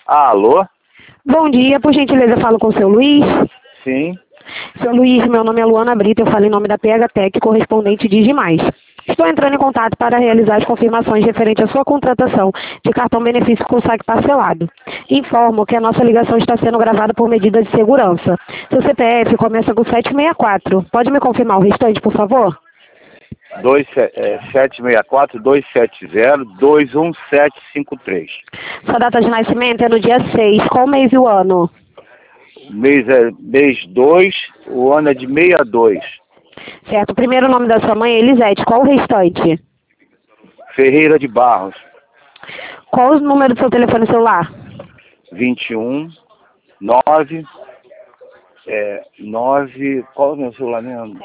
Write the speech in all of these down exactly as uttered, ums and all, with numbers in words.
Alô? Bom dia, por gentileza, eu falo com o seu Luiz. Sim. Seu Luiz, meu nome é Luana Brito, eu falo em nome da P H Tech, correspondente Digimais. Estou entrando em contato para realizar as confirmações referentes à sua contratação de cartão benefício com saque parcelado. Informo que a nossa ligação está sendo gravada por medidas de segurança. Seu C P F começa com sete seis quatro. Pode me confirmar o restante, por favor? sete seis quatro, dois sete zero, dois um sete cinco três. Sua data de nascimento é no dia seis. Qual mês e o ano? Mês é mês dois, o ano é de sessenta e dois. Certo. O primeiro nome da sua mãe é Elisete. Qual o restante? Ferreira de Barros. Qual o número do seu telefone celular? vinte e um, nove, é, nove, qual é o meu celular mesmo?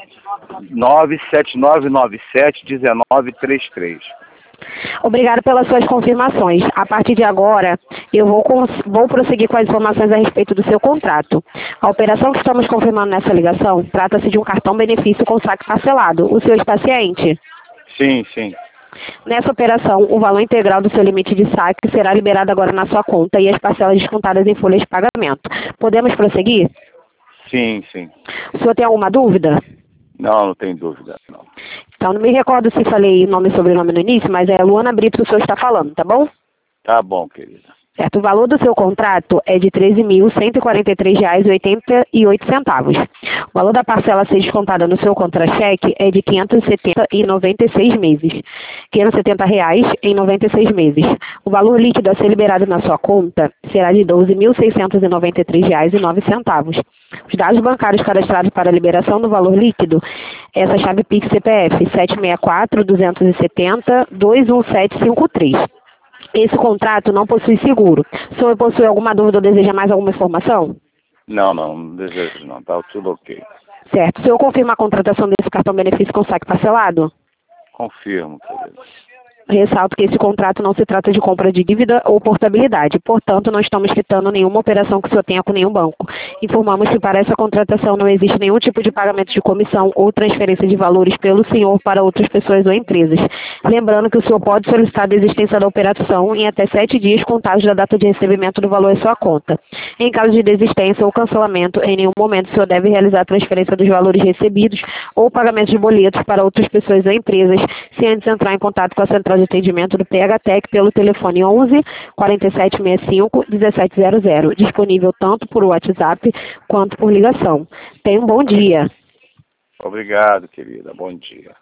nove sete nove nove sete um nove três três. Obrigado pelas suas confirmações. A partir de agora, eu vou, vou prosseguir com as informações a respeito do seu contrato. A operação que estamos confirmando nessa ligação trata-se de um cartão benefício com saque parcelado. O senhor está ciente? Sim, sim. Nessa operação, o valor integral do seu limite de saque será liberado agora na sua conta e as parcelas descontadas em folhas de pagamento. Podemos prosseguir? Sim, sim. O senhor tem alguma dúvida? Não, não tem dúvida, não. Então, não me recordo se falei nome e sobrenome no início, mas é Luana Brito que o senhor está falando, tá bom? Tá bom, querida. Certo, o valor do seu contrato é de treze mil cento e quarenta e três reais e oitenta e oito centavos. O valor da parcela a ser descontada no seu contra-cheque é de quinhentos e setenta e noventa e seis meses. quinhentos e setenta reais em noventa e seis meses. O valor líquido a ser liberado na sua conta será de doze mil seiscentos e noventa e três reais e nove centavos. Os dados bancários cadastrados para a liberação do valor líquido, essa chave Pix C P F sete seis quatro, dois sete zero, dois um sete cinco três. Esse contrato não possui seguro. O senhor possui alguma dúvida ou deseja mais alguma informação? Não, não, não desejo não, tá tudo ok. Certo. O senhor confirma a contratação desse cartão benefício com saque parcelado? Confirmo, querido. Ressalto que esse contrato não se trata de compra de dívida ou portabilidade, portanto, não estamos quitando nenhuma operação que o senhor tenha com nenhum banco. Informamos que para essa contratação não existe nenhum tipo de pagamento de comissão ou transferência de valores pelo senhor para outras pessoas ou empresas. Lembrando que o senhor pode solicitar a desistência da operação em até sete dias contados da data de recebimento do valor em sua conta. Em caso de desistência ou cancelamento, em nenhum momento o senhor deve realizar a transferência dos valores recebidos ou pagamento de boletos para outras pessoas ou empresas, sem antes entrar em contato com a central de atendimento do P H Tech pelo telefone onze, quarenta e sete sessenta e cinco, dezessete zero zero, disponível tanto por WhatsApp quanto por ligação. Tenha um bom dia. Obrigado, querida. Bom dia.